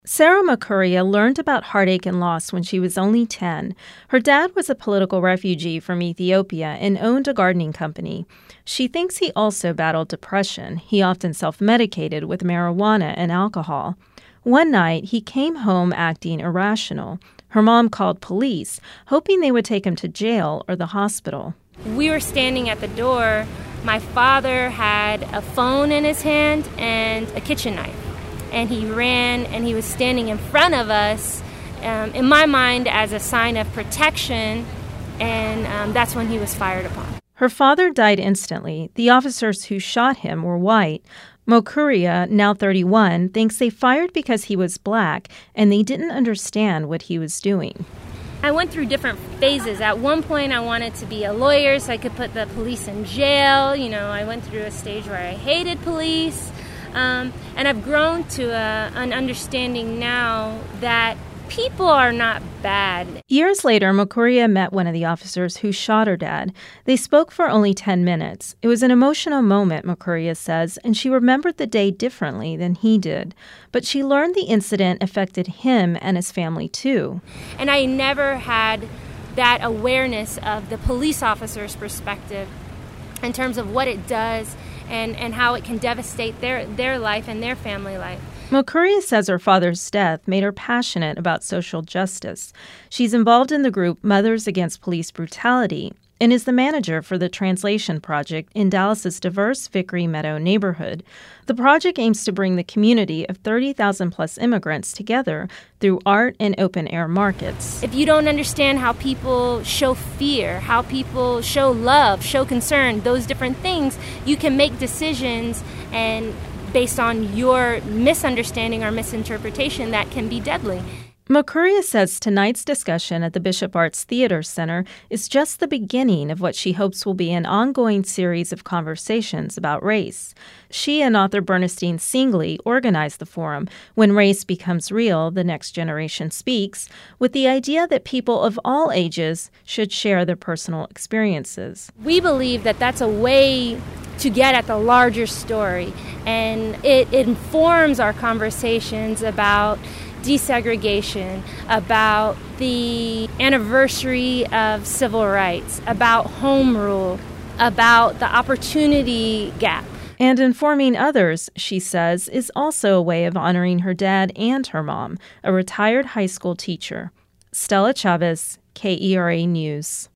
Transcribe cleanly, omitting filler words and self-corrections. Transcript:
Sarah Makuria learned about heartache and loss when she was only 10. Her dad was a political refugee from Ethiopia and owned a gardening company. She thinks he also battled depression. He often self-medicated with marijuana and alcohol. One night, he came home acting irrational. Her mom called police, hoping they would take him to jail or the hospital. We were standing at the door. My father had a phone in his hand and a kitchen knife. And he ran, and he was standing in front of us, in my mind, as a sign of protection, and that's when he was fired upon. Her father died instantly. The officers who shot him were white. Makuria, now 31, thinks they fired because he was black, and they didn't understand what he was doing. I went through different phases. At one point, I wanted to be a lawyer so I could put the police in jail. I went through a stage where I hated police. And I've grown to an understanding now that people are not bad. Years later, Makuria met one of the officers who shot her dad. They spoke for only 10 minutes. It was an emotional moment, Makuria says, and she remembered the day differently than he did. But she learned the incident affected him and his family, too. And I never had that awareness of the police officer's perspective in terms of what it does and how it can devastate their life and their family life. Makuria says her father's death made her passionate about social justice. She's involved in the group Mothers Against Police Brutality and is the manager for the Translation Project in Dallas's diverse Vickery Meadow neighborhood. The project aims to bring the community of 30,000-plus immigrants together through art and open-air markets. If you don't understand how people show fear, how people show love, show concern, those different things, you can make decisions and based on your misunderstanding or misinterpretation that can be deadly. Makuria says tonight's discussion at the Bishop Arts Theater Center is just the beginning of what she hopes will be an ongoing series of conversations about race. She and author Bernestine Singley organized the forum, When Race Becomes Real, The Next Generation Speaks, with the idea that people of all ages should share their personal experiences. We believe that that's a way to get at the larger story, and it informs our conversations about desegregation, about the anniversary of civil rights, about home rule, about the opportunity gap. And informing others, she says, is also a way of honoring her dad and her mom, a retired high school teacher. Stella Chavez, KERA News.